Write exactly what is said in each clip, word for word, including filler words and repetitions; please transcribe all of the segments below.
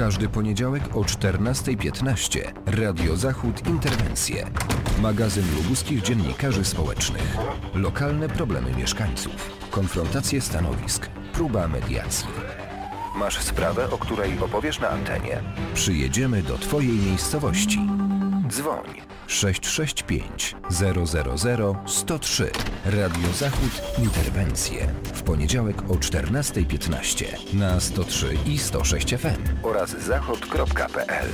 każdy poniedziałek o czternasta piętnaście. Radio Zachód Interwencje. Magazyn lubuskich dziennikarzy społecznych. Lokalne problemy mieszkańców. Konfrontacje stanowisk. Próba mediacji. Masz sprawę, o której opowiesz na antenie? Przyjedziemy do Twojej miejscowości. Dzwoń sześć sześć pięć zero zero zero sto trzy. Radio Zachód Interwencje. W poniedziałek o czternasta piętnaście na sto trzy i sto sześć F M oraz zachód kropka p l.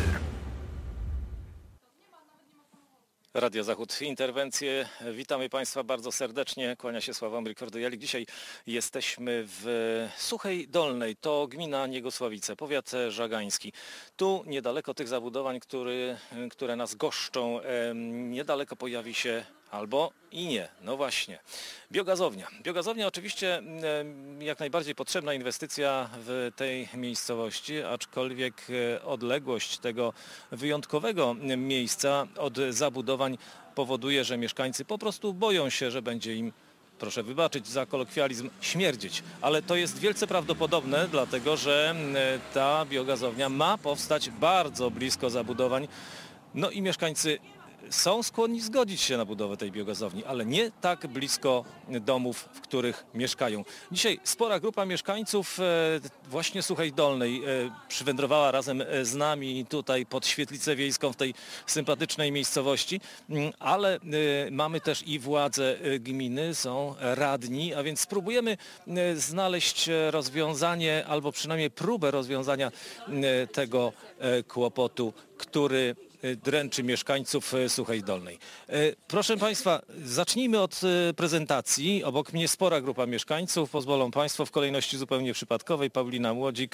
Radio Zachód Interwencje. Witamy Państwa bardzo serdecznie. Kłania się Sławomir Kordyjalik. Dzisiaj jesteśmy w Suchej Dolnej. To gmina Niegosławice, powiat żagański. Tu niedaleko tych zabudowań, który, które nas goszczą, niedaleko pojawi się albo i nie. No właśnie. Biogazownia. Biogazownia oczywiście jak najbardziej potrzebna inwestycja w tej miejscowości, aczkolwiek odległość tego wyjątkowego miejsca od zabudowań powoduje, że mieszkańcy po prostu boją się, że będzie im, proszę wybaczyć za kolokwializm, śmierdzieć. Ale to jest wielce prawdopodobne, dlatego że ta biogazownia ma powstać bardzo blisko zabudowań. No i mieszkańcy są skłonni zgodzić się na budowę tej biogazowni, ale nie tak blisko domów, w których mieszkają. Dzisiaj spora grupa mieszkańców właśnie Suchej Dolnej przywędrowała razem z nami tutaj pod Świetlicę Wiejską w tej sympatycznej miejscowości, ale mamy też i władze gminy, są radni, a więc spróbujemy znaleźć rozwiązanie albo przynajmniej próbę rozwiązania tego kłopotu, który dręczy mieszkańców Suchej Dolnej. Proszę Państwa, zacznijmy od prezentacji. Obok mnie spora grupa mieszkańców. Pozwolą Państwo w kolejności zupełnie przypadkowej. Paulina Młodzik,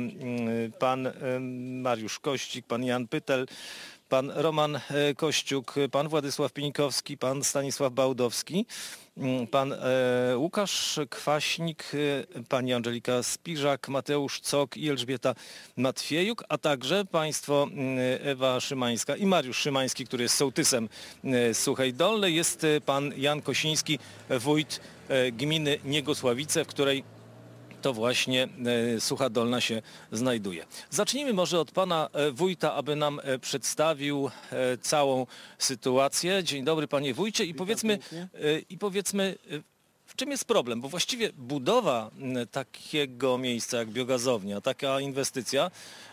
pan Mariusz Kościk, pan Jan Pytel, pan Roman Kościuk, pan Władysław Pińkowski, pan Stanisław Bałdowski, pan e, Łukasz Kwaśnik, pani Angelika Spiżak, Mateusz Cok i Elżbieta Matwiejuk, a także państwo Ewa Szymańska i Mariusz Szymański, który jest sołtysem Suchej Dolnej. Jest pan Jan Kosiński, wójt gminy Niegosławice, w której to właśnie Sucha Dolna się znajduje. Zacznijmy może od pana wójta, aby nam przedstawił całą sytuację. Dzień dobry panie wójcie i powiedzmy, i powiedzmy w czym jest problem, bo właściwie budowa takiego miejsca jak biogazownia, taka inwestycja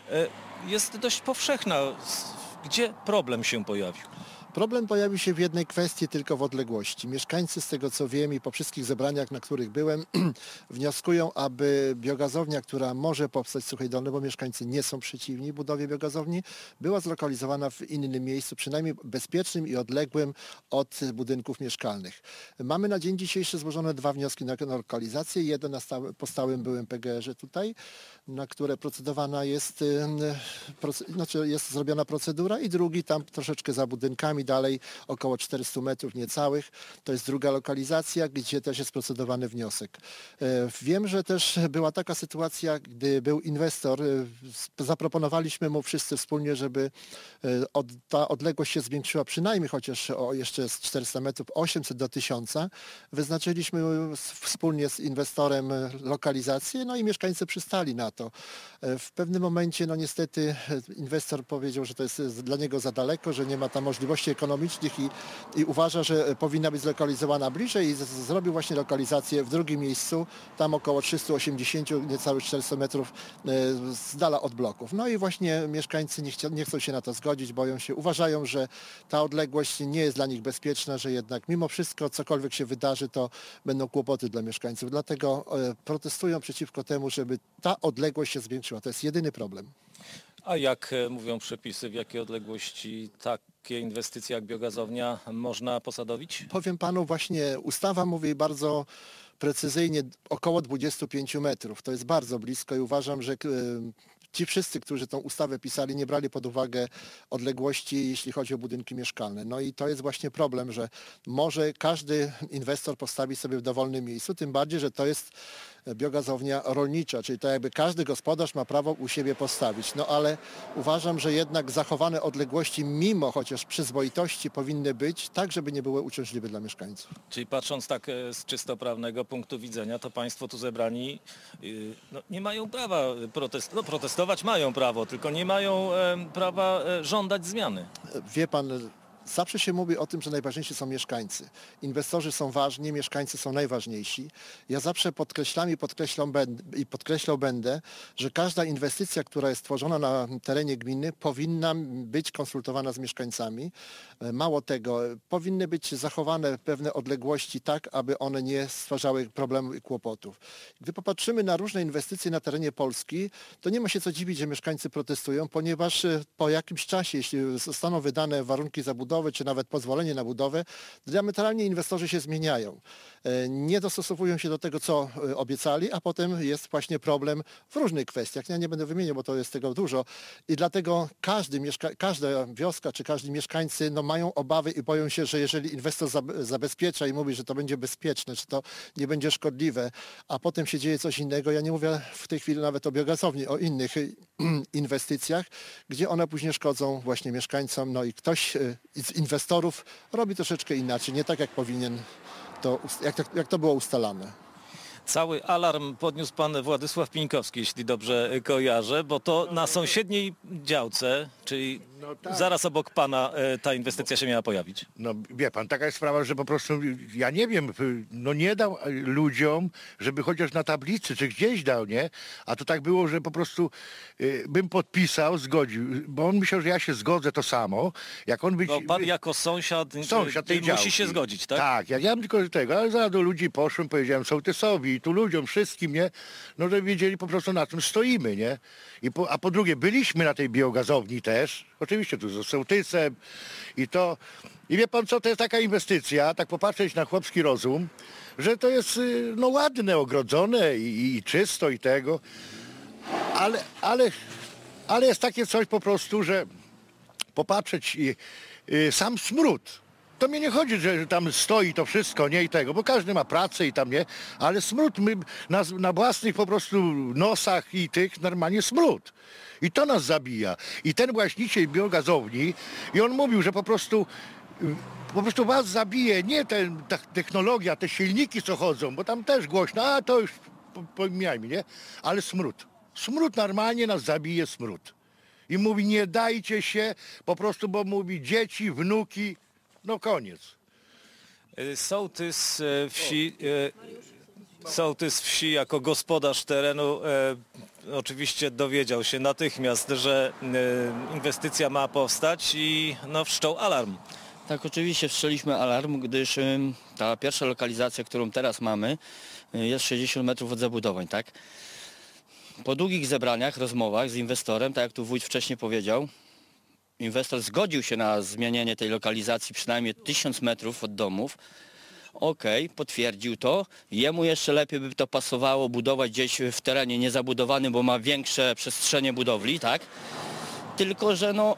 jest dość powszechna. Gdzie problem się pojawił? Problem pojawił się w jednej kwestii, tylko w odległości. Mieszkańcy, z tego co wiem i po wszystkich zebraniach, na których byłem, wnioskują, aby biogazownia, która może powstać w Suchej Dolnej, bo mieszkańcy nie są przeciwni budowie biogazowni, była zlokalizowana w innym miejscu, przynajmniej bezpiecznym i odległym od budynków mieszkalnych. Mamy na dzień dzisiejszy złożone dwa wnioski na lokalizację. Jeden na stałe, po stałym byłym P G R-ze tutaj, na które procedowana jest, znaczy jest zrobiona procedura, i drugi tam troszeczkę za budynkami, dalej około czterysta metrów niecałych. To jest druga lokalizacja, gdzie też jest procedowany wniosek. Wiem, że też była taka sytuacja, gdy był inwestor, zaproponowaliśmy mu wszyscy wspólnie, żeby od, ta odległość się zwiększyła przynajmniej chociaż o jeszcze z czterysta metrów, osiemset do tysiąca. Wyznaczyliśmy wspólnie z inwestorem lokalizację, no i mieszkańcy przystali na to. W pewnym momencie, no niestety inwestor powiedział, że to jest dla niego za daleko, że nie ma tam możliwości ekonomicznych i, i uważa, że powinna być zlokalizowana bliżej i z, zrobił właśnie lokalizację w drugim miejscu, tam około trzysta osiemdziesiąt, niecałych czterysta metrów e, z dala od bloków. No i właśnie mieszkańcy nie, chcia, nie chcą się na to zgodzić, boją się, uważają, że ta odległość nie jest dla nich bezpieczna, że jednak mimo wszystko cokolwiek się wydarzy, to będą kłopoty dla mieszkańców. Dlatego e, protestują przeciwko temu, żeby ta odległość się zwiększyła. To jest jedyny problem. A jak mówią przepisy, w jakiej odległości takie inwestycje jak biogazownia można posadowić? Powiem panu, właśnie ustawa mówi bardzo precyzyjnie około dwadzieścia pięć metrów. To jest bardzo blisko i uważam, że ci wszyscy, którzy tą ustawę pisali, nie brali pod uwagę odległości, jeśli chodzi o budynki mieszkalne. No i to jest właśnie problem, że może każdy inwestor postawi sobie w dowolnym miejscu, tym bardziej, że to jest biogazownia rolnicza, czyli to jakby każdy gospodarz ma prawo u siebie postawić. No ale uważam, że jednak zachowane odległości, mimo chociaż przyzwoitości, powinny być tak, żeby nie były uciążliwe dla mieszkańców. Czyli patrząc tak z czysto prawnego punktu widzenia, to państwo tu zebrani no, nie mają prawa protest- no, protestować protestować mają prawo, tylko nie mają e, prawa e, żądać zmiany. Wie pan, zawsze się mówi o tym, że najważniejsi są mieszkańcy. Inwestorzy są ważni, mieszkańcy są najważniejsi. Ja zawsze podkreślam i podkreślam będę, i podkreślał będę, że każda inwestycja, która jest tworzona na terenie gminy, powinna być konsultowana z mieszkańcami. Mało tego, powinny być zachowane pewne odległości tak, aby one nie stwarzały problemów i kłopotów. Gdy popatrzymy na różne inwestycje na terenie Polski, to nie ma się co dziwić, że mieszkańcy protestują, ponieważ po jakimś czasie, jeśli zostaną wydane warunki zabudowy, czy nawet pozwolenie na budowę, diametralnie inwestorzy się zmieniają. Nie dostosowują się do tego, co obiecali, a potem jest właśnie problem w różnych kwestiach. Ja nie będę wymieniał, bo to jest tego dużo. I dlatego każdy mieszka- każda wioska czy każdy mieszkańcy no, mają obawy i boją się, że jeżeli inwestor zabezpiecza i mówi, że to będzie bezpieczne, czy to nie będzie szkodliwe, a potem się dzieje coś innego. Ja nie mówię w tej chwili nawet o biogazowni, o innych inwestycjach, gdzie one później szkodzą właśnie mieszkańcom, no i ktoś z inwestorów robi troszeczkę inaczej, nie tak jak powinien, to, jak, to, jak to było ustalane. Cały alarm podniósł pan Władysław Pińkowski, jeśli dobrze kojarzę, bo to na sąsiedniej działce, czyli No tak. zaraz obok pana e, ta inwestycja się miała pojawić. No wie pan, taka jest sprawa, że po prostu, ja nie wiem, no nie dał ludziom, żeby chociaż na tablicy, czy gdzieś dał, nie? A to tak było, że po prostu y, bym podpisał, zgodził, bo on myślał, że ja się zgodzę to samo, jak on być... Bo pan jako sąsiad, Sąsiad tej musi działki. się zgodzić, tak? Tak, jak ja tylko tego, ale zaraz do ludzi poszłem, powiedziałem sołtysowi i tu ludziom, wszystkim, nie? No że wiedzieli po prostu na czym stoimy, nie? I po, a po drugie, byliśmy na tej biogazowni też, oczywiście tu z sołtysem i to. I wie pan co, to jest taka inwestycja, tak popatrzeć na chłopski rozum, że to jest y, no ładne, ogrodzone i, i czysto i tego, ale, ale, ale jest takie coś po prostu, że popatrzeć i y, sam smród. To mnie nie chodzi, że tam stoi to wszystko, nie i tego, bo każdy ma pracę i tam nie, ale smród, my na, na własnych po prostu nosach i tych normalnie smród. I to nas zabija. I ten właściciel biogazowni, i on mówił, że po prostu po prostu was zabije nie ten, ta technologia, te silniki co chodzą, bo tam też głośno, a to już pomijajmy, nie? Ale smród. Smród normalnie nas zabije, smród. I mówi, nie dajcie się, po prostu, bo mówi dzieci, wnuki, no koniec. Sołtys e, wsi, e, sołtys wsi jako gospodarz terenu e, oczywiście dowiedział się natychmiast, że e, inwestycja ma powstać i no, wszczął alarm. Tak, oczywiście wszczęliśmy alarm, gdyż y, ta pierwsza lokalizacja, którą teraz mamy, y, jest sześćdziesiąt metrów od zabudowań, tak? Po długich zebraniach, rozmowach z inwestorem, tak jak tu wójt wcześniej powiedział, inwestor zgodził się na zmienienie tej lokalizacji przynajmniej tysiąc metrów od domów. Okej, okay, potwierdził to. Jemu jeszcze lepiej by to pasowało budować gdzieś w terenie niezabudowanym, bo ma większe przestrzenie budowli, tak? Tylko że no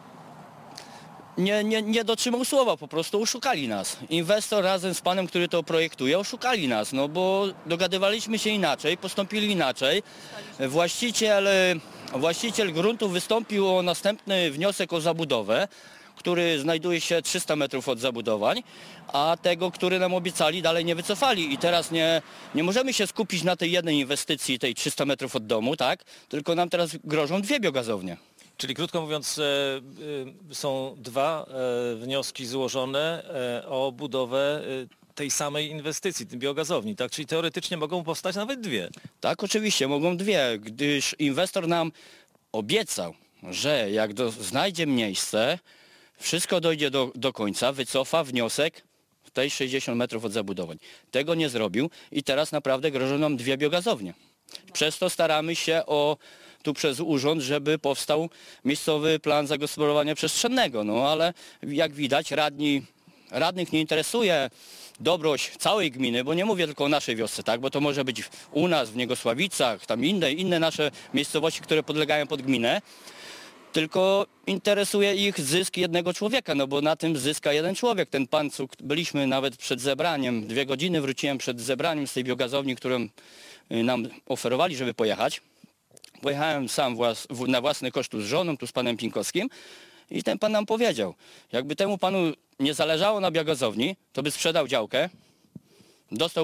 nie, nie, nie dotrzymał słowa, po prostu oszukali nas. Inwestor razem z panem, który to projektuje, oszukali nas, no bo dogadywaliśmy się inaczej, postąpili inaczej. Właściciel, właściciel gruntu wystąpił o następny wniosek o zabudowę, który znajduje się trzysta metrów od zabudowań, a tego, który nam obiecali, dalej nie wycofali. I teraz nie, nie możemy się skupić na tej jednej inwestycji, tej trzysta metrów od domu, tak? Tylko nam teraz grożą dwie biogazownie. Czyli krótko mówiąc, e, e, są dwa e, wnioski złożone e, o budowę e, tej samej inwestycji, tej biogazowni, tak? Czyli teoretycznie mogą powstać nawet dwie. Tak, oczywiście, mogą dwie, gdyż inwestor nam obiecał, że jak do, znajdzie miejsce, wszystko dojdzie do, do końca, wycofa wniosek w tej sześćdziesiąt metrów od zabudowań. Tego nie zrobił i teraz naprawdę grożą nam dwie biogazownie. Przez to staramy się o tu przez urząd, żeby powstał miejscowy plan zagospodarowania przestrzennego. No ale jak widać radni, radnych nie interesuje dobroć całej gminy, bo nie mówię tylko o naszej wiosce, tak, bo to może być u nas, w Niegosławicach, tam inne, inne nasze miejscowości, które podlegają pod gminę, tylko interesuje ich zysk jednego człowieka, no bo na tym zyska jeden człowiek. Ten pan, co byliśmy nawet przed zebraniem, dwie godziny wróciłem przed zebraniem z tej biogazowni, którą nam oferowali, żeby pojechać. Pojechałem sam włas, na własny koszt tu z żoną, tu z panem Pińkowskim i ten pan nam powiedział, jakby temu panu nie zależało na biogazowni, to by sprzedał działkę, dostałby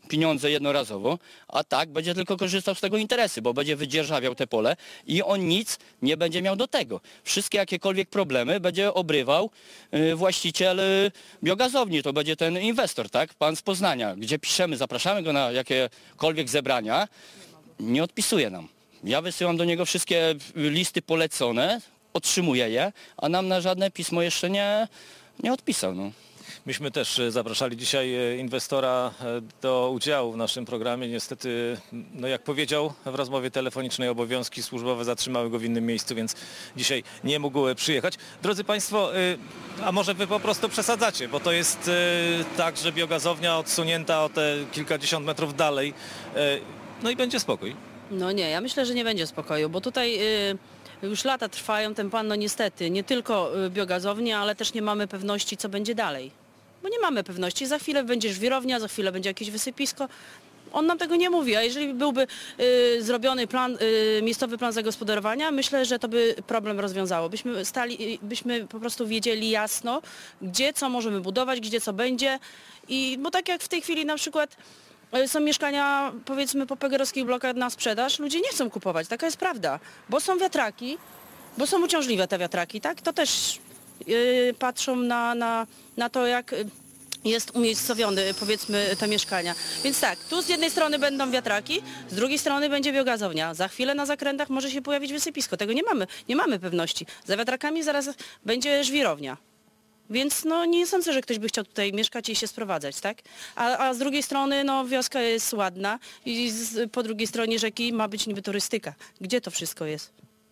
pieniądze jednorazowo, a tak będzie tylko korzystał z tego interesu, bo będzie wydzierżawiał te pole i on nic nie będzie miał do tego. Wszystkie jakiekolwiek problemy będzie obrywał y, właściciel y, biogazowni, to będzie ten inwestor, tak? Pan z Poznania, gdzie piszemy, zapraszamy go na jakiekolwiek zebrania, nie odpisuje nam. Ja wysyłam do niego wszystkie listy polecone, otrzymuję je, a nam na żadne pismo jeszcze nie, nie odpisał. No. Myśmy też zapraszali dzisiaj inwestora do udziału w naszym programie. Niestety, no jak powiedział w rozmowie telefonicznej, obowiązki służbowe zatrzymały go w innym miejscu, więc dzisiaj nie mógł przyjechać. Drodzy Państwo, a może Wy po prostu przesadzacie, bo to jest tak, że biogazownia odsunięta o te kilkadziesiąt metrów dalej, no i będzie spokój. No nie, ja myślę, że nie będzie spokoju, bo tutaj y, już lata trwają, ten pan no niestety, nie tylko y, biogazownia, ale też nie mamy pewności, co będzie dalej. Bo nie mamy pewności, za chwilę będzie żwirownia, za chwilę będzie jakieś wysypisko. On nam tego nie mówi, a jeżeli byłby y, zrobiony plan, y, miejscowy plan zagospodarowania, myślę, że to by problem rozwiązało. Byśmy stali, byśmy po prostu wiedzieli jasno, gdzie co możemy budować, gdzie co będzie. I bo tak jak w tej chwili na przykład są mieszkania, powiedzmy, po pegerowskich blokach na sprzedaż, ludzie nie chcą kupować, taka jest prawda, bo są wiatraki, bo są uciążliwe te wiatraki, tak? To też yy, patrzą na, na, na to, jak jest umiejscowiony, powiedzmy, te mieszkania. Więc tak, tu z jednej strony będą wiatraki, z drugiej strony będzie biogazownia. Za chwilę na zakrętach może się pojawić wysypisko, tego nie mamy, nie mamy pewności. Za wiatrakami zaraz będzie żwirownia. Więc no nie sądzę, że ktoś by chciał tutaj mieszkać i się sprowadzać, tak? A, a z drugiej strony no wioska jest ładna i z, po drugiej stronie rzeki ma być niby turystyka. Gdzie to wszystko jest?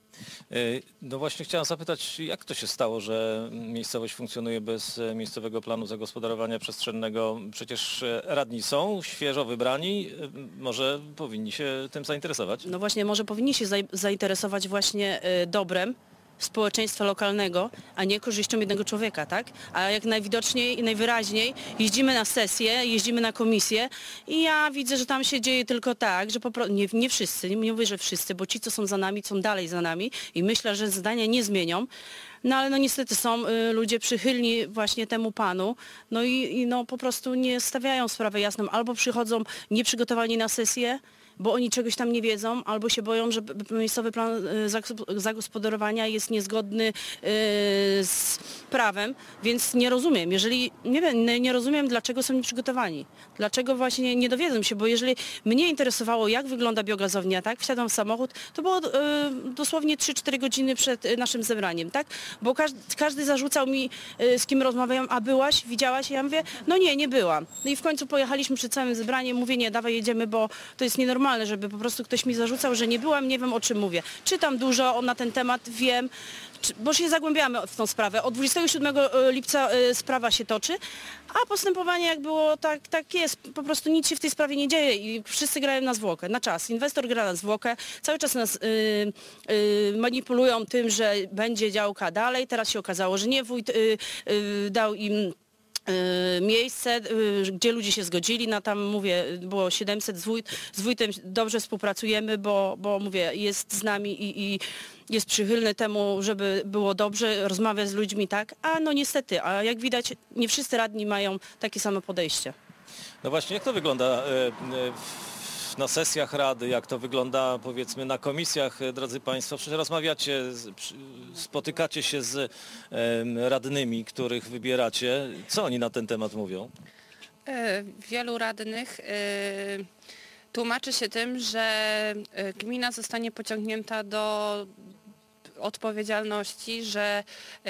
No właśnie chciałem zapytać, jak to się stało, że miejscowość funkcjonuje bez miejscowego planu zagospodarowania przestrzennego? Przecież radni są świeżo wybrani, może powinni się tym zainteresować? No właśnie, może powinni się zainteresować właśnie dobrem społeczeństwa lokalnego, a nie korzyścią jednego człowieka, tak? A jak najwidoczniej i najwyraźniej jeździmy na sesje, jeździmy na komisje i ja widzę, że tam się dzieje tylko tak, że po prostu, nie, nie wszyscy, nie mówię, że wszyscy, bo ci, co są za nami, są dalej za nami i myślę, że zdania nie zmienią. No ale no niestety są y, ludzie przychylni właśnie temu panu, no i, i no po prostu nie stawiają sprawy jasną, albo przychodzą nieprzygotowani na sesję, bo oni czegoś tam nie wiedzą, albo się boją, że miejscowy plan zagospodarowania jest niezgodny z prawem, więc nie rozumiem. Jeżeli, nie wiem, nie rozumiem, dlaczego są nieprzygotowani. Dlaczego właśnie nie dowiedzą się, bo jeżeli mnie interesowało, jak wygląda biogazownia, tak, wsiadam w samochód, to było dosłownie trzy cztery godziny przed naszym zebraniem, tak, bo każdy, każdy zarzucał mi, z kim rozmawiam, a byłaś, widziałaś? Ja mówię, no nie, nie byłam. No i w końcu pojechaliśmy przed całym zebraniem, mówię, nie, dawaj jedziemy, bo to jest nienormalne, żeby po prostu ktoś mi zarzucał, że nie byłam, nie wiem, o czym mówię. Czytam dużo na ten temat, wiem, bo się zagłębiamy w tą sprawę. Od dwudziestego siódmego lipca sprawa się toczy, a postępowanie jak było, tak, tak jest. Po prostu nic się w tej sprawie nie dzieje i wszyscy grają na zwłokę, na czas. Inwestor gra na zwłokę, cały czas nas yy, yy, manipulują tym, że będzie działka dalej. Teraz się okazało, że nie, wójt yy, yy, dał im miejsce, gdzie ludzie się zgodzili, na tam mówię, było siedemset, z, wójt, z wójtem dobrze współpracujemy, bo, bo mówię, jest z nami i, i jest przychylny temu, żeby było dobrze, rozmawia z ludźmi, tak, a no niestety, a jak widać nie wszyscy radni mają takie samo podejście. No właśnie, jak to wygląda na sesjach Rady, jak to wygląda powiedzmy na komisjach, drodzy Państwo? Przecież rozmawiacie, spotykacie się z radnymi, których wybieracie. Co oni na ten temat mówią? Wielu radnych tłumaczy się tym, że gmina zostanie pociągnięta do odpowiedzialności, że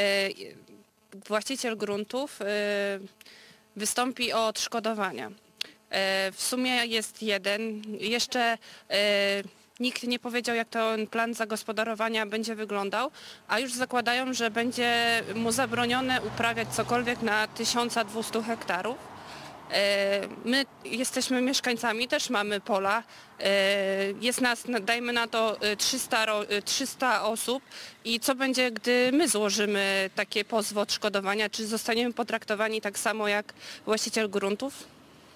właściciel gruntów wystąpi o odszkodowania. W sumie jest jeden. Jeszcze nikt nie powiedział, jak ten plan zagospodarowania będzie wyglądał, a już zakładają, że będzie mu zabronione uprawiać cokolwiek na tysiąc dwieście hektarów. My jesteśmy mieszkańcami, też mamy pola. Jest nas, dajmy na to, trzysta, trzysta osób i co będzie, gdy my złożymy takie pozwy odszkodowania? Czy zostaniemy potraktowani tak samo jak właściciel gruntów?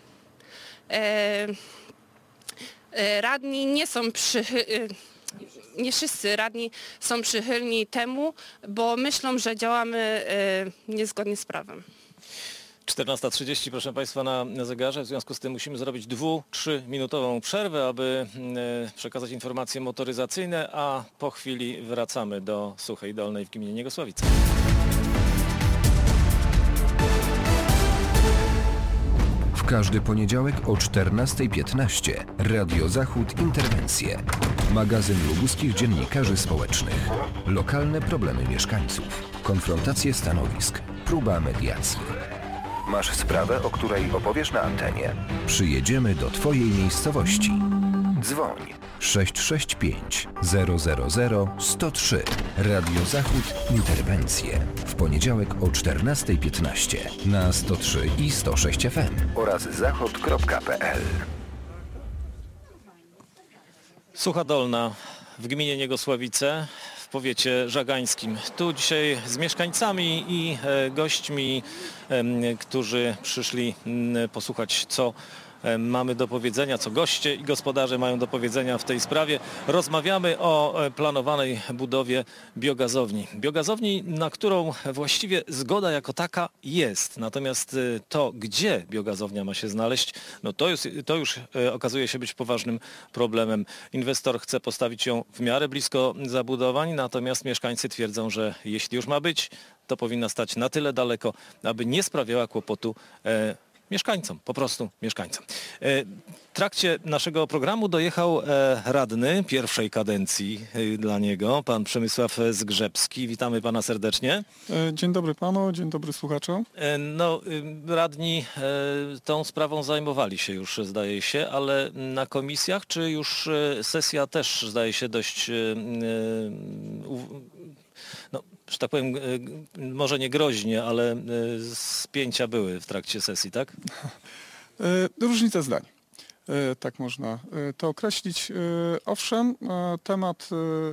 Radni nie są przychylni, nie wszyscy radni są przychylni temu, bo myślą, że działamy niezgodnie z prawem. czternasta trzydzieści, proszę Państwa, na zegarze. W związku z tym musimy zrobić dwu, trzyminutową przerwę, aby e, przekazać informacje motoryzacyjne, a po chwili wracamy do Suchej Dolnej w gminie Niegosławice. W każdy poniedziałek o czternasta piętnaście Radio Zachód Interwencje. Magazyn lubuskich dziennikarzy społecznych. Lokalne problemy mieszkańców. Konfrontacje stanowisk. Próba mediacji. Masz sprawę, o której opowiesz na antenie? Przyjedziemy do Twojej miejscowości. Dzwoń sześć sześć pięć zero zero zero sto trzy. Radio Zachód Interwencje. W poniedziałek o czternasta piętnaście na sto trzy i sto sześć F M oraz zachod kropka p l. Sucha Dolna w gminie Niegosławice w powiecie żagańskim. Tu dzisiaj z mieszkańcami i e, gośćmi, e, którzy przyszli m, posłuchać, co e, mamy do powiedzenia, co goście i gospodarze mają do powiedzenia w tej sprawie. Rozmawiamy o e, planowanej budowie biogazowni. Biogazowni, na którą właściwie zgoda jako taka jest. Natomiast e, to, gdzie biogazownia ma się znaleźć, no to, jest, to już e, okazuje się być poważnym problemem. Inwestor chce postawić ją w miarę blisko zabudowań, natomiast mieszkańcy twierdzą, że jeśli już ma być, to powinna stać na tyle daleko, aby nie sprawiała kłopotu e, mieszkańcom, po prostu mieszkańcom. E, w trakcie naszego programu dojechał e, radny pierwszej kadencji e, dla niego, pan Przemysław Zgrzebski. Witamy pana serdecznie. Dzień dobry panu, dzień dobry słuchaczom. E, no, e, radni e, tą sprawą zajmowali się już, zdaje się, ale na komisjach, czy już e, sesja też, zdaje się, dość... E, e, u, no, że tak powiem, może nie groźnie, ale spięcia były w trakcie sesji, tak? Różnica zdań. Tak można to określić. Owszem, temat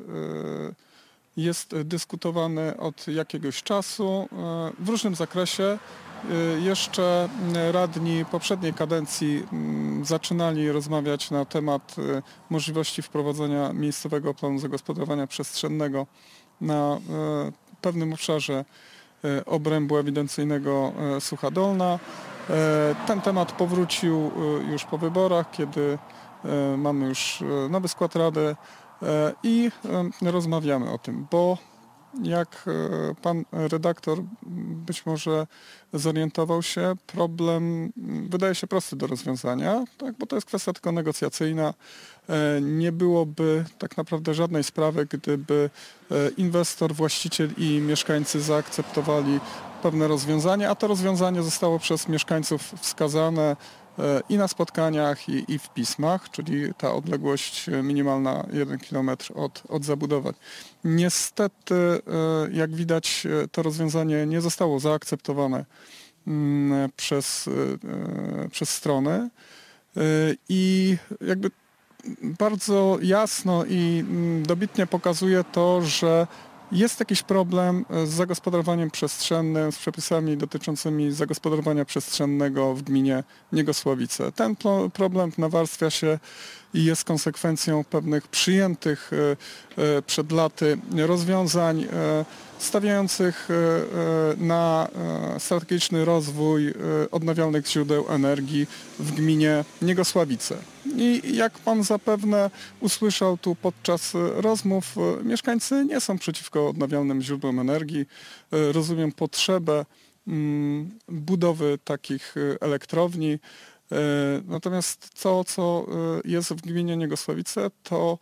jest dyskutowany od jakiegoś czasu w różnym zakresie. Jeszcze radni poprzedniej kadencji zaczynali rozmawiać na temat możliwości wprowadzenia miejscowego planu zagospodarowania przestrzennego na pewnym obszarze obrębu ewidencyjnego Sucha Dolna. Ten temat powrócił już po wyborach, kiedy mamy już nowy skład rady i rozmawiamy o tym, bo jak pan redaktor być może zorientował się, problem wydaje się prosty do rozwiązania, tak, bo to jest kwestia tylko negocjacyjna. Nie byłoby tak naprawdę żadnej sprawy, gdyby inwestor, właściciel i mieszkańcy zaakceptowali pewne rozwiązanie, a to rozwiązanie zostało przez mieszkańców wskazane i na spotkaniach, i, i w pismach, czyli ta odległość minimalna jeden kilometr od, od zabudowań. Niestety, jak widać, to rozwiązanie nie zostało zaakceptowane przez, przez strony i jakby bardzo jasno i dobitnie pokazuje to, że jest jakiś problem z zagospodarowaniem przestrzennym, z przepisami dotyczącymi zagospodarowania przestrzennego w gminie Niegosławice. Ten problem nawarstwia się i jest konsekwencją pewnych przyjętych przed laty rozwiązań stawiających na strategiczny rozwój odnawialnych źródeł energii w gminie Niegosławice. I jak pan zapewne usłyszał tu podczas rozmów, mieszkańcy nie są przeciwko odnawialnym źródłom energii. Rozumiem potrzebę budowy takich elektrowni. Natomiast to, co jest w gminie Niegosławice, to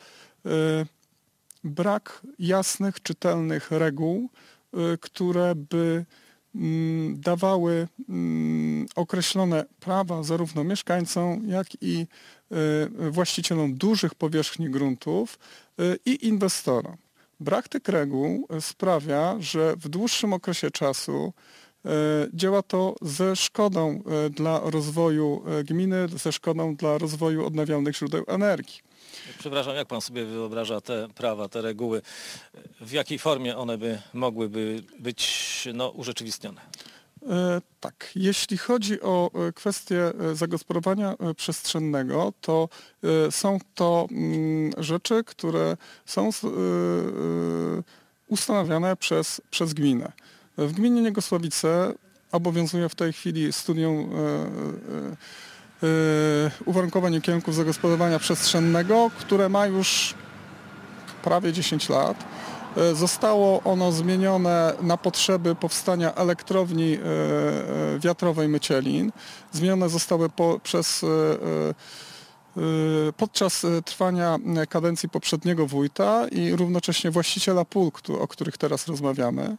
brak jasnych, czytelnych reguł, które by dawały określone prawa zarówno mieszkańcom, jak i właścicielom dużych powierzchni gruntów i inwestorom. Brak tych reguł sprawia, że w dłuższym okresie czasu działa to ze szkodą dla rozwoju gminy, ze szkodą dla rozwoju odnawialnych źródeł energii. Przepraszam, jak pan sobie wyobraża te prawa, te reguły? W jakiej formie one by mogłyby być no, urzeczywistnione? E, tak, jeśli chodzi o kwestię zagospodarowania przestrzennego, to e, są to m, rzeczy, które są e, ustanawiane przez, przez gminę. W gminie Niegosławice obowiązuje w tej chwili studium e, e, e, uwarunkowań i kierunków zagospodarowania przestrzennego, które ma już prawie dziesięć lat. E, zostało ono zmienione na potrzeby powstania elektrowni e, e, wiatrowej Mycielin. Zmienione zostały po, przez e, e, podczas trwania kadencji poprzedniego wójta i równocześnie właściciela pól, o których teraz rozmawiamy.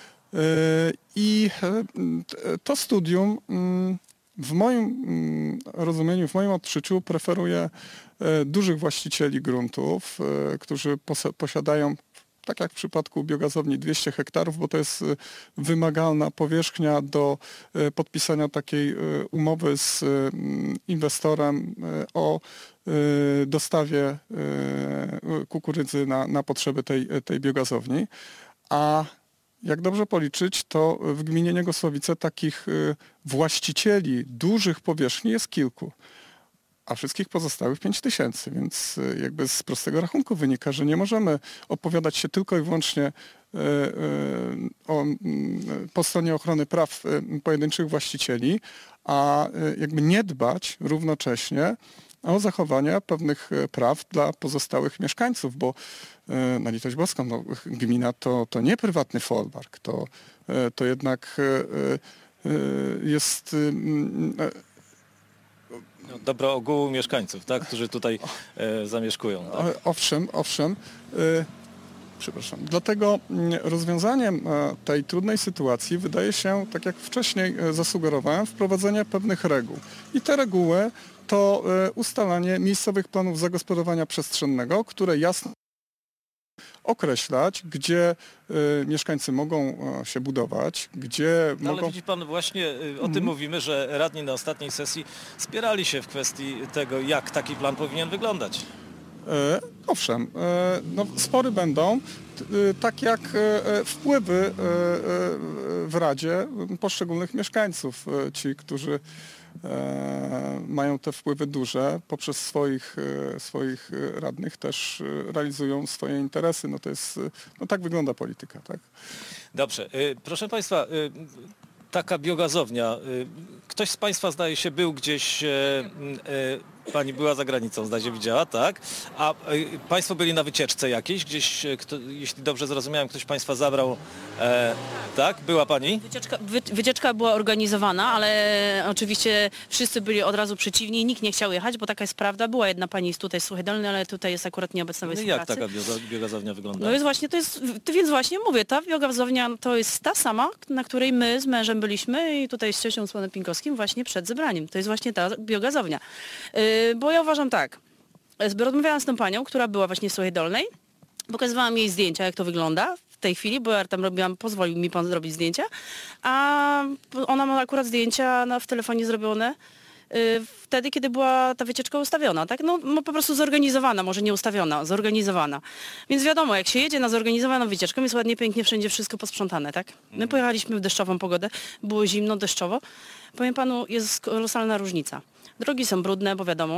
I to studium w moim rozumieniu, w moim odczuciu preferuje dużych właścicieli gruntów, którzy posiadają, tak jak w przypadku biogazowni, dwieście hektarów, bo to jest wymagalna powierzchnia do podpisania takiej umowy z inwestorem o dostawie kukurydzy na, na potrzeby tej, tej biogazowni. A jak dobrze policzyć, to w gminie Niegosławice takich właścicieli dużych powierzchni jest kilku, a wszystkich pozostałych pięć tysięcy, więc jakby z prostego rachunku wynika, że nie możemy opowiadać się tylko i wyłącznie o, po stronie ochrony praw pojedynczych właścicieli, a jakby nie dbać równocześnie o zachowanie pewnych praw dla pozostałych mieszkańców, bo na litość boską, no, gmina to, to nie prywatny folwark, to, to jednak jest dobro ogółu mieszkańców, tak, którzy tutaj e, zamieszkują. Tak? Owszem, owszem. E, przepraszam. Dlatego rozwiązaniem tej trudnej sytuacji wydaje się, tak jak wcześniej zasugerowałem, wprowadzenie pewnych reguł. I te reguły to ustalanie miejscowych planów zagospodarowania przestrzennego, które jasno określać, gdzie y, mieszkańcy mogą y, się budować, gdzie no, mogą... Ale widzi pan, właśnie y, o tym mm. mówimy, że radni na ostatniej sesji spierali się w kwestii tego, jak taki plan powinien wyglądać. E, owszem, e, no, spory będą, t, e, tak jak e, wpływy e, e, w Radzie poszczególnych mieszkańców, e, ci, którzy e, mają te wpływy duże, poprzez swoich, e, swoich radnych też e, realizują swoje interesy. No to jest, no tak wygląda polityka, tak? Dobrze, e, proszę Państwa, e, taka biogazownia, ktoś z Państwa zdaje się był gdzieś, e, e, Pani była za granicą, zdaje się, widziała, tak? A e, Państwo byli na wycieczce jakiejś, gdzieś, kto, jeśli dobrze zrozumiałem, ktoś Państwa zabrał, e, tak? Była Pani? Wycieczka, wy, wycieczka była organizowana, ale oczywiście wszyscy byli od razu przeciwni i nikt nie chciał jechać, bo taka jest prawda. Była jedna pani tutaj z Suchej Dolnej, ale tutaj jest akurat nieobecna w No i jak taka biogazownia wygląda? No jest właśnie, to jest, więc właśnie mówię, ta biogazownia to jest ta sama, na której my z mężem byliśmy i tutaj z ciocią Słanem Pinkowskim właśnie przed zebraniem. To jest właśnie ta biogazownia. Yy, bo ja uważam tak, rozmawiałam z tą panią, która była właśnie w Suchej Dolnej, pokazywałam jej zdjęcia, jak to wygląda w tej chwili, bo ja tam robiłam, pozwolił mi pan zrobić zdjęcia, a ona ma akurat zdjęcia na, w telefonie zrobione wtedy, kiedy była ta wycieczka ustawiona, tak? No, no po prostu zorganizowana, może nie ustawiona, zorganizowana. Więc wiadomo, jak się jedzie na zorganizowaną wycieczkę, jest ładnie, pięknie, wszędzie wszystko posprzątane, tak? My pojechaliśmy w deszczową pogodę, było zimno, deszczowo. Powiem panu, jest kolosalna różnica. Drogi są brudne, bo wiadomo,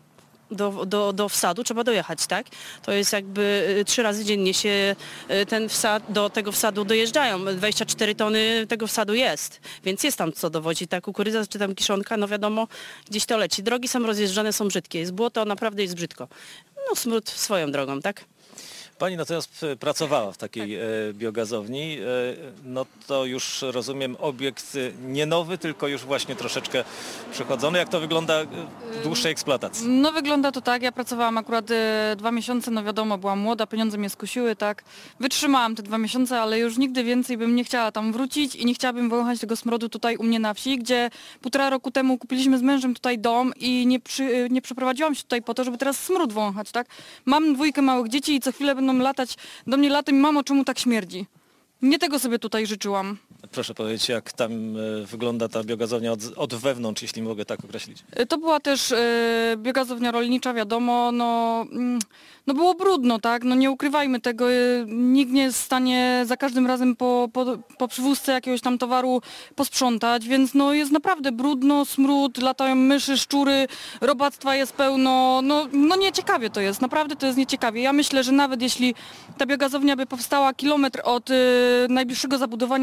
do, do, do wsadu trzeba dojechać, tak? To jest jakby y, trzy razy dziennie się y, ten wsad, do tego wsadu dojeżdżają. dwadzieścia cztery tony tego wsadu jest, więc jest tam co dowodzić. Ta kukurydza czy tam kiszonka, no wiadomo, gdzieś to leci. Drogi są rozjeżdżane, są brzydkie. Jest błoto, naprawdę jest brzydko. No smród swoją drogą, tak? Pani natomiast pracowała w takiej tak. e, biogazowni, e, no to już rozumiem obiekt nie nowy, tylko już właśnie troszeczkę przechodzony. Jak to wygląda w dłuższej eksploatacji? No wygląda to tak, ja pracowałam akurat e, dwa miesiące, no wiadomo, byłam młoda, pieniądze mnie skusiły, tak. Wytrzymałam te dwa miesiące, ale już nigdy więcej bym nie chciała tam wrócić i nie chciałabym wąchać tego smrodu tutaj u mnie na wsi, gdzie półtora roku temu kupiliśmy z mężem tutaj dom i nie, przy, nie przeprowadziłam się tutaj po to, żeby teraz smród wąchać, tak. Mam dwójkę małych dzieci i co chwilę będą latać do mnie latem, mamo, czemu tak śmierdzi? Nie tego sobie tutaj życzyłam. Proszę powiedzieć, jak tam wygląda ta biogazownia od, od wewnątrz, jeśli mogę tak określić. To była też e, biogazownia rolnicza, wiadomo, no, mm, no było brudno, tak, no nie ukrywajmy tego, e, nikt nie jest w stanie za każdym razem po, po, po przywózce jakiegoś tam towaru posprzątać, więc no jest naprawdę brudno, smród, latają myszy, szczury, robactwa jest pełno, no, no nieciekawie to jest, naprawdę to jest nieciekawie. Ja myślę, że nawet jeśli ta biogazownia by powstała kilometr od e, najbliższego zabudowania, to i tak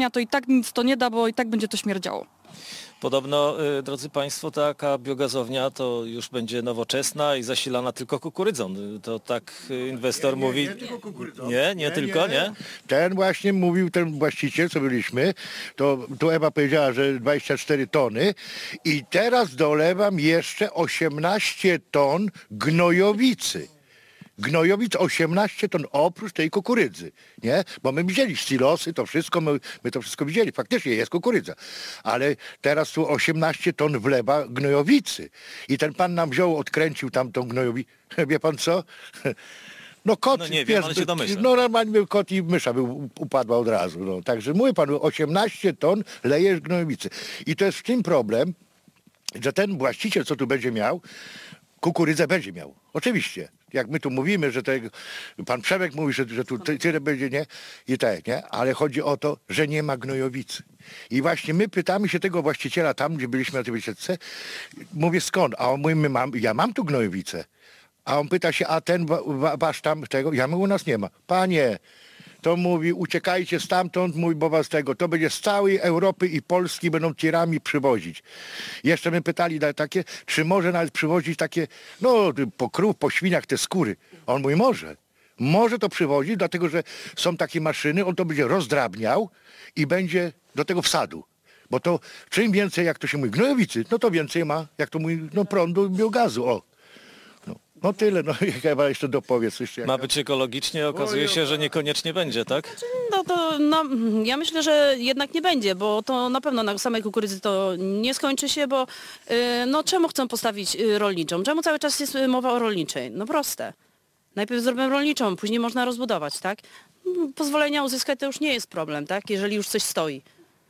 nic to nie da, bo i tak będzie to śmierdziało. Podobno, y, drodzy Państwo, taka biogazownia to już będzie nowoczesna i zasilana tylko kukurydzą. To tak y, inwestor Nie, nie, mówi. nie tylko kukurydzą. Nie, nie, Nie, tylko, nie. nie? Ten właśnie mówił, ten właściciel, co byliśmy, to tu Ewa powiedziała, że dwadzieścia cztery tony i teraz dolewam jeszcze osiemnaście ton gnojowicy. Gnojowic osiemnaście ton oprócz tej kukurydzy, nie? Bo my widzieli silosy, to wszystko, my, my to wszystko widzieli, faktycznie jest kukurydza. Ale teraz tu osiemnaście ton wlewa gnojowicy. I ten pan nam wziął, odkręcił tam tą gnojowicę. Wie pan co? No kot, No nie wiem, pies, ale się domyślam. no normalnie był kot i mysza by upadła od razu. No. Także mówię panu, osiemnaście ton lejesz gnojowicy. I to jest w tym problem, że ten właściciel, co tu będzie miał, kukurydzę będzie miał. Oczywiście. Jak my tu mówimy, że te, pan Przemek mówi, że, że tu tyle będzie, nie? I tak, nie? Ale chodzi o to, że nie ma gnojowicy. I właśnie my pytamy się tego właściciela tam, gdzie byliśmy na tej wycieczce, mówię skąd? A on mówi, my mam, ja mam tu gnojowicę. A on pyta się, a ten wa, wa, wasz tam tego? Ja mówię, u nas nie ma. Panie, to mówi, uciekajcie stamtąd, mówi, bo was tego, to będzie z całej Europy i Polski będą tirami przywozić. Jeszcze my pytali na takie, czy może nawet przywozić takie, no po krów, po świniach te skóry. On mówi, może. Może to przywozić, dlatego że są takie maszyny, on to będzie rozdrabniał i będzie do tego wsadu. Bo to czym więcej, jak to się mówi, gnojowicy, no to więcej ma, jak to mówi, no prądu, biogazu, o. No tyle, no jak Ewa jeszcze dopowiedz. Jeszcze Ma być ekologicznie, okazuje się, że niekoniecznie będzie, tak? No to no, ja myślę, że jednak nie będzie, bo to na pewno na samej kukurydzy to nie skończy się, bo y, no czemu chcą postawić y, rolniczą? Czemu cały czas jest mowa o rolniczej? No proste. Najpierw zrobię rolniczą, później można rozbudować, tak? Pozwolenia uzyskać to już nie jest problem, tak? Jeżeli już coś stoi.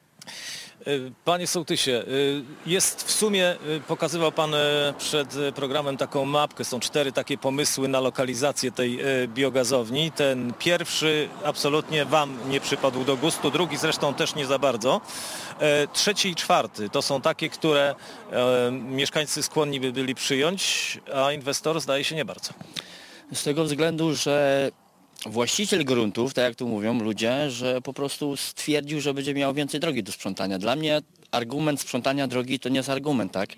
Panie sołtysie, jest w sumie, pokazywał Pan przed programem taką mapkę, są cztery takie pomysły na lokalizację tej biogazowni. Ten pierwszy absolutnie Wam nie przypadł do gustu, drugi zresztą też nie za bardzo. Trzeci i czwarty to są takie, które mieszkańcy skłonni by byli przyjąć, a inwestor zdaje się nie bardzo. Z tego względu, że właściciel gruntów, tak jak tu mówią ludzie, że po prostu stwierdził, że będzie miał więcej drogi do sprzątania. Dla mnie argument sprzątania drogi to nie jest argument, tak?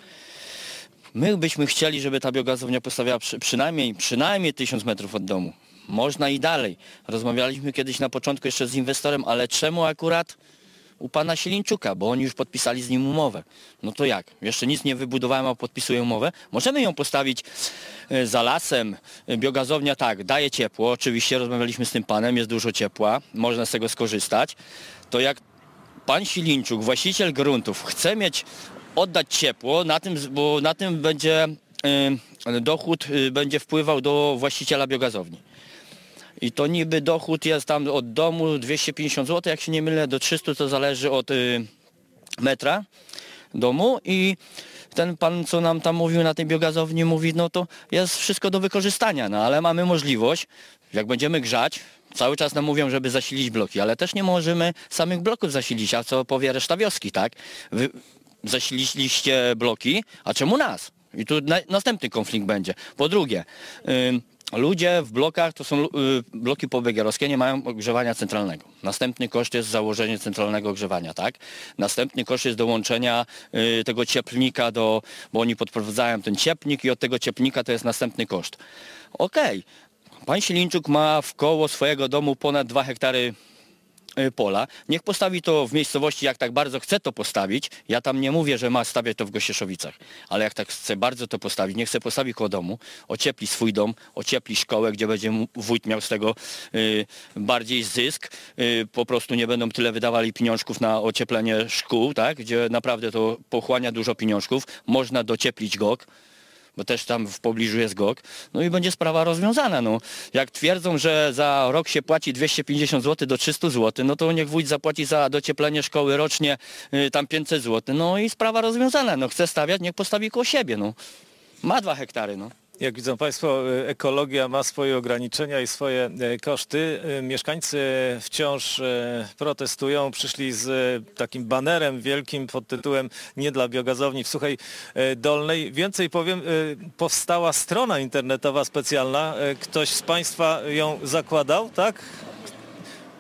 My byśmy chcieli, żeby ta biogazownia postawiała przy, przynajmniej, przynajmniej tysiąc metrów od domu. Można i dalej. Rozmawialiśmy kiedyś na początku jeszcze z inwestorem, ale czemu akurat u pana Sielińczuka, bo oni już podpisali z nim umowę. No to jak? Jeszcze nic nie wybudowałem, a podpisuję umowę. Możemy ją postawić za lasem. Biogazownia tak, daje ciepło. Oczywiście rozmawialiśmy z tym panem, jest dużo ciepła. Można z tego skorzystać. To jak pan Sielińczuk, właściciel gruntów, chce mieć, oddać ciepło, na tym, bo na tym będzie y, dochód y, będzie wpływał do właściciela biogazowni. I to niby dochód jest tam od domu dwieście pięćdziesiąt złotych, jak się nie mylę, do trzystu, to zależy od y, metra domu. I ten pan, co nam tam mówił na tej biogazowni, mówi, no to jest wszystko do wykorzystania, no ale mamy możliwość, jak będziemy grzać, cały czas nam mówią, żeby zasilić bloki, ale też nie możemy samych bloków zasilić, a co powie reszta wioski, tak? Wy zasililiście bloki, a czemu nas? I tu na następny konflikt będzie. Po drugie, y, ludzie w blokach, to są y, bloki pobygiarowskie, nie mają ogrzewania centralnego. Następny koszt jest założenie centralnego ogrzewania, tak? Następny koszt jest dołączenia y, tego cieplnika do, bo oni podprowadzają ten ciepłnik i od tego cieplnika to jest następny koszt. Okej, okay. Pan Sielińczuk ma w koło swojego domu ponad dwa hektary pola. Niech postawi to w miejscowości, jak tak bardzo chce to postawić. Ja tam nie mówię, że ma stawiać to w Gościeszowicach, ale jak tak chce bardzo to postawić, niech chce postawić koło domu, ociepli swój dom, ociepli szkołę, gdzie będzie wójt miał z tego y, bardziej zysk. Y, po prostu nie będą tyle wydawali pieniążków na ocieplenie szkół, tak? Gdzie naprawdę to pochłania dużo pieniążków. Można docieplić G O K, bo też tam w pobliżu jest G O K, no i będzie sprawa rozwiązana. No. Jak twierdzą, że za rok się płaci dwieście pięćdziesiąt złotych do trzystu złotych, no to niech wójt zapłaci za docieplenie szkoły rocznie y, tam pięćset złotych, no i sprawa rozwiązana. No chce stawiać, niech postawi koło siebie, no. Ma dwa hektary, no. Jak widzą Państwo, ekologia ma swoje ograniczenia i swoje koszty. Mieszkańcy wciąż protestują. Przyszli z takim banerem wielkim pod tytułem "Nie dla biogazowni" w Suchej Dolnej. Więcej powiem, powstała strona internetowa specjalna. Ktoś z Państwa ją zakładał, tak?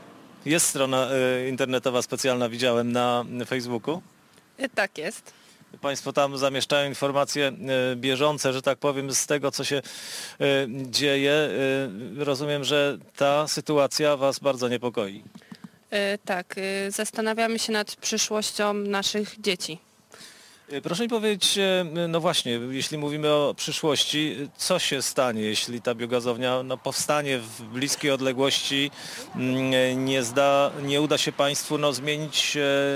Jest strona y, internetowa specjalna, widziałem na Facebooku. Y, Tak jest. Państwo tam zamieszczają informacje y, bieżące, że tak powiem, z tego, co się y, dzieje. Y, rozumiem, że ta sytuacja Was bardzo niepokoi. Y, Tak, y, zastanawiamy się nad przyszłością naszych dzieci. Y, Proszę mi powiedzieć, y, no właśnie, jeśli mówimy o przyszłości, y, co się stanie, jeśli ta biogazownia no, powstanie w bliskiej odległości, y, nie, zda, nie uda się Państwu no, zmienić y,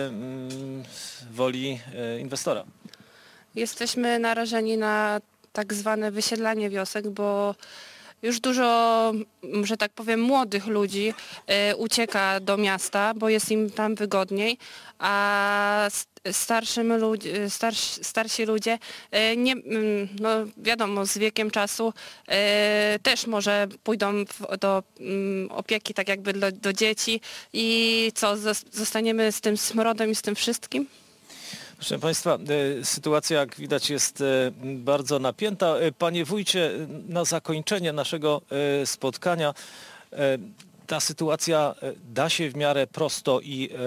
y, woli y, inwestora? Jesteśmy narażeni na tak zwane wysiedlanie wiosek, bo już dużo, m, że tak powiem, młodych ludzi y, ucieka do miasta, bo jest im tam wygodniej, a s- starszym ludzi, starsi, starsi ludzie, y, nie, mm, no wiadomo, z wiekiem czasu y, też może pójdą w, do mm, opieki tak jakby do, do dzieci i co, zos- zostaniemy z tym smrodem i z tym wszystkim? Proszę Państwa, e, sytuacja jak widać jest e, bardzo napięta. E, Panie wójcie, e, na zakończenie naszego e, spotkania e, ta sytuacja e, da się w miarę prosto i e, m,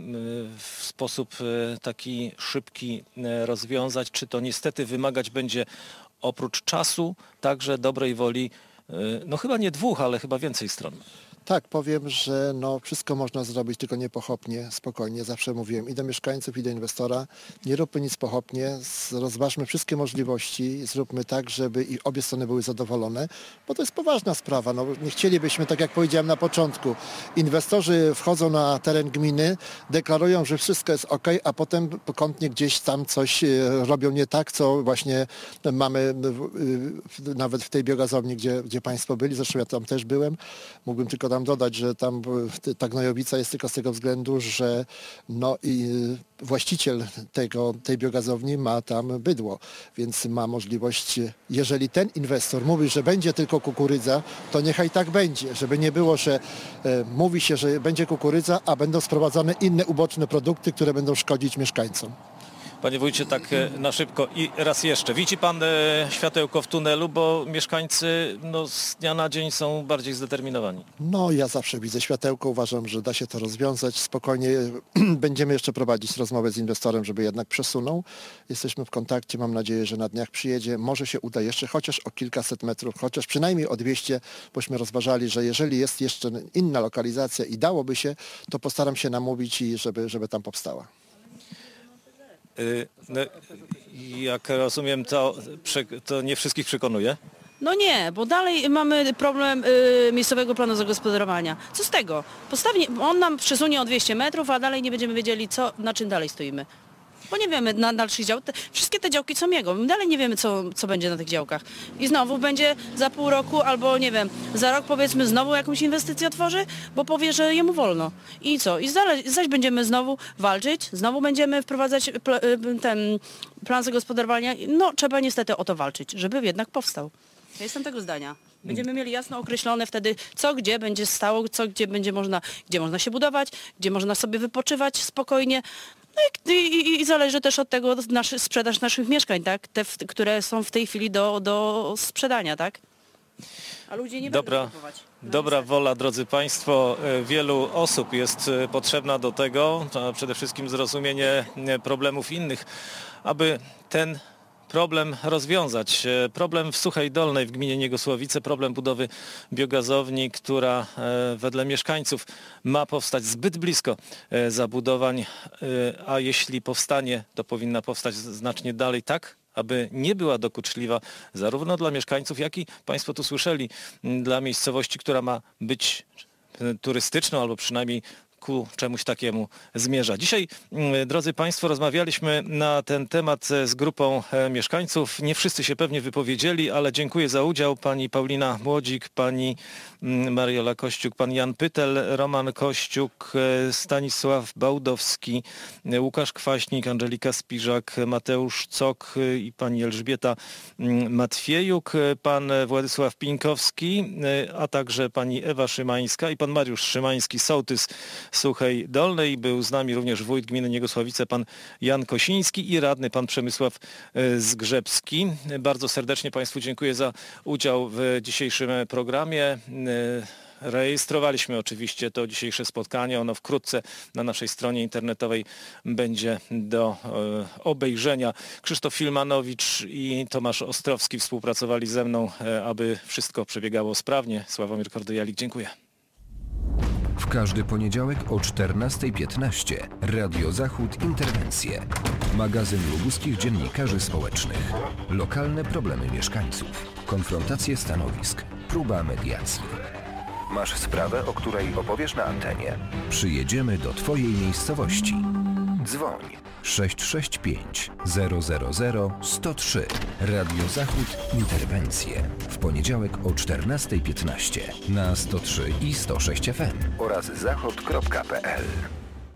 w sposób e, taki szybki e, rozwiązać, czy to niestety wymagać będzie oprócz czasu także dobrej woli, e, no chyba nie dwóch, ale chyba więcej stron. Tak, powiem, że no, wszystko można zrobić, tylko nie pochopnie, spokojnie. Zawsze mówiłem i do mieszkańców, i do inwestora, nie róbmy nic pochopnie, z- rozważmy wszystkie możliwości, zróbmy tak, żeby i obie strony były zadowolone, bo to jest poważna sprawa. No, nie chcielibyśmy, tak jak powiedziałem na początku, inwestorzy wchodzą na teren gminy, deklarują, że wszystko jest ok, a potem pokątnie gdzieś tam coś e, robią nie tak, co właśnie mamy w- w- nawet w tej biogazowni, gdzie, gdzie Państwo byli, zresztą ja tam też byłem. Mógłbym tylko tam dodać, że tam y, ta gnojowica jest tylko z tego względu, że no, i y, właściciel tego, tej biogazowni ma tam bydło, więc ma możliwość, y, jeżeli ten inwestor mówi, że będzie tylko kukurydza, to niechaj tak będzie, żeby nie było, że y, mówi się, że będzie kukurydza, a będą sprowadzane inne uboczne produkty, które będą szkodzić mieszkańcom. Panie wójcie, tak e, na szybko i raz jeszcze. Widzi pan e, światełko w tunelu, bo mieszkańcy no, z dnia na dzień są bardziej zdeterminowani. No, ja zawsze widzę światełko, uważam, że da się to rozwiązać. Spokojnie będziemy jeszcze prowadzić rozmowę z inwestorem, żeby jednak przesunął. Jesteśmy w kontakcie, mam nadzieję, że na dniach przyjedzie. Może się uda jeszcze chociaż o kilkaset metrów, chociaż przynajmniej o dwieście, bośmy rozważali, że jeżeli jest jeszcze inna lokalizacja i dałoby się, to postaram się namówić i żeby, żeby tam powstała. Y, no, jak rozumiem, to, prze- to nie wszystkich przekonuje. No nie, bo dalej mamy problem y, miejscowego planu zagospodarowania. Co z tego? Postawnie, on nam przesunie o dwieście metrów, a dalej nie będziemy wiedzieli, co, na czym dalej stoimy. Bo nie wiemy na dalszych działkach. Te, wszystkie te działki są jego. My dalej nie wiemy, co, co będzie na tych działkach. I znowu będzie za pół roku albo nie wiem, za rok powiedzmy znowu jakąś inwestycję otworzy, bo powie, że jemu wolno. I co? I zale, zaś będziemy znowu walczyć, znowu będziemy wprowadzać pl, y, ten plan zagospodarowania. No trzeba niestety o to walczyć, żeby jednak powstał. Ja jestem tego zdania. Będziemy mieli jasno określone wtedy, co gdzie będzie stało, co gdzie będzie można, gdzie można się budować, gdzie można sobie wypoczywać spokojnie. No i, i, i zależy też od tego naszy, sprzedaż naszych mieszkań, tak? Te, w, które są w tej chwili do, do sprzedania, tak? A ludzie nie Dobra, będą kupować. No dobra niestety. wola, drodzy Państwo. E, Wielu osób jest e, potrzebna do tego, a przede wszystkim zrozumienie e, problemów innych, aby ten problem rozwiązać. E, Problem w Suchej Dolnej w gminie Niegosławice, problem budowy biogazowni, która e, wedle mieszkańców ma powstać zbyt blisko e, zabudowań, e, a jeśli powstanie, to powinna powstać znacznie dalej, tak aby nie była dokuczliwa zarówno dla mieszkańców, jak i Państwo tu słyszeli, m, dla miejscowości, która ma być e, turystyczną albo przynajmniej ku czemuś takiemu zmierza. Dzisiaj, mm, drodzy Państwo, rozmawialiśmy na ten temat e, z grupą e, mieszkańców. Nie wszyscy się pewnie wypowiedzieli, ale dziękuję za udział. Pani Paulina Młodzik, pani mm, Mariola Kościuk, pan Jan Pytel, Roman Kościuk, e, Stanisław Bałdowski, e, Łukasz Kwaśnik, Angelika Spiżak, Mateusz Cok e, i pani Elżbieta mm, Matwiejuk, e, pan Władysław Pińkowski, e, a także pani Ewa Szymańska i pan Mariusz Szymański, sołtys Suchej Dolnej. Był z nami również wójt gminy Niegosławice, pan Jan Kosiński i radny pan Przemysław e, Zgrzebski. Bardzo serdecznie Państwu dziękuję za udział w dzisiejszym programie. E, Rejestrowaliśmy oczywiście to dzisiejsze spotkanie. Ono wkrótce na naszej stronie internetowej będzie do e, obejrzenia. Krzysztof Filmanowicz i Tomasz Ostrowski współpracowali ze mną, e, aby wszystko przebiegało sprawnie. Sławomir Kordyjalik, dziękuję. W każdy poniedziałek o czternasta piętnaście Radio Zachód Interwencje. Magazyn lubuskich dziennikarzy społecznych. Lokalne problemy mieszkańców. Konfrontacje stanowisk. Próba mediacji. Masz sprawę, o której opowiesz na antenie? Przyjedziemy do Twojej miejscowości. Dzwoń sześć sześć pięć zero zero zero sto trzy. Radio Zachód Interwencje. W poniedziałek o czternasta piętnaście na sto trzy i sto sześć F M oraz zachod kropka p l.